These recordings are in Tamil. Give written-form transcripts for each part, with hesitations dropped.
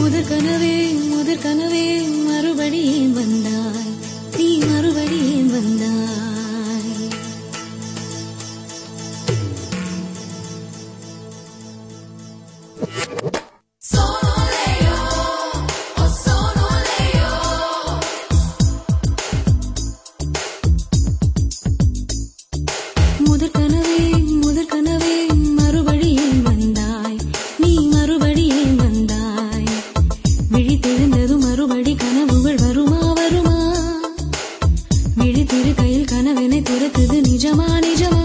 முதற் கனவே மறுபடியும் வந்தாய், நீ மறுபடியும் வந்தாய். முதற் கனவே மறுபடியும் வந்தாய், நீ மறுபடியும் வந்தாய். விழித்தெழுந்ததும் மறுபடி கனவுகள் வருமா வருமா? விழித்திரு கையில் கனவினை துரத்துது நிஜமா நிஜமா?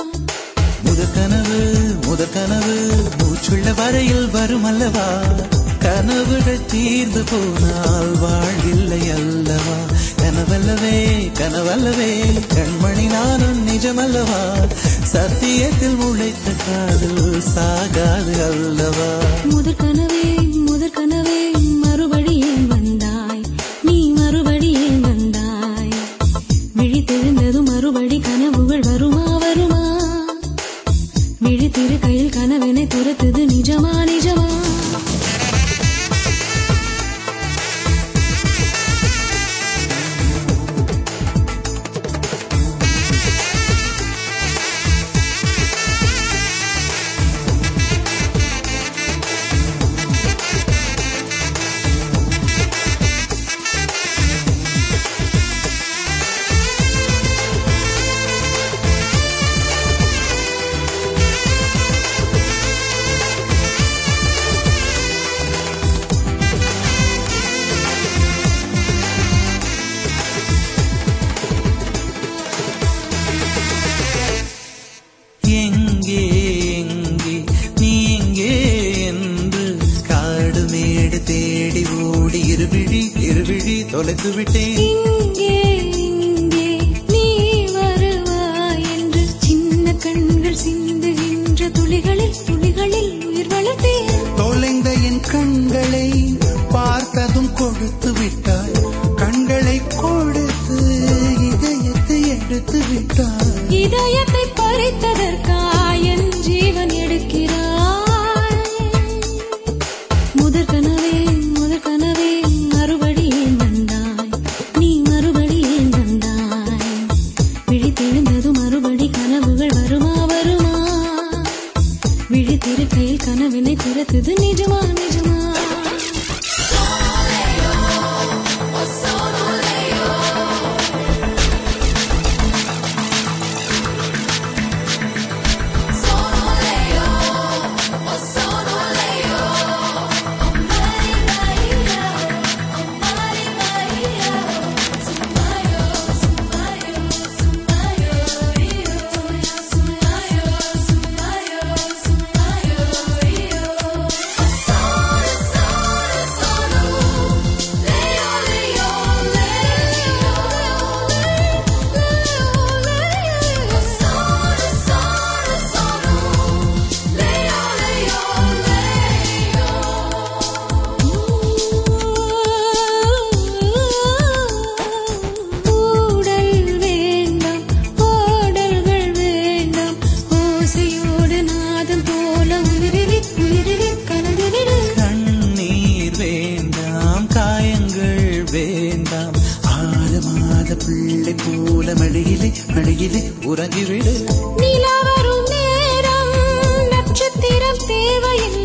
முதற் கனவு மூச்சுள்ள வரையில் வரும் அல்லவா? கனவுகள் தீர்ந்து போனால் வாழ்வில்லை அல்லவா? கனவல்லவே கண்மணி நானும் நிஜமல்லவா? சத்தியத்தில் முளைத்த காதல் சாகாது அல்லவா? முதற் கனவே மறுபடியும் வந்தாய், நீ மறுபடியும் வந்தாய். விழித்தெழுந்ததும் மறுபடி கனவுகள் வருமா வருமா? விழித்திரு கையில் கனவினை துரத்துது நிஜமா நிஜமா? தொலைத்து விட்டேன். இங்கே நீ வருவாய் என்று சின்ன கண்கள் சிந்துகின்ற துளிகளில் உயிர் வளர்த்தேன். தொலைந்த என் கண்களை பார்த்ததும் கொடுத்து விட்டாய். கண்களை கொடுத்து இதயத்தை எடுத்து விட்டாய். இதயத்தை பறித்ததற்காய் என் ஜீவன் எடுக்கிறாய். முதற் கனவே மறுபடியும் வந்தாய், நீ மறுபடியும் வந்தாய். விழித்தெழுந்ததும் மறுபடி கனவுகள் வருமா வருமா? விழித்திரு கையில் கனவினை துரத்துது நிஜமா நிஜமா? பிள்ளை போல மடியிலே உறங்கிவிடு. நிலா வரும் நேரம் நட்சத்திரம் தேவையில்லை.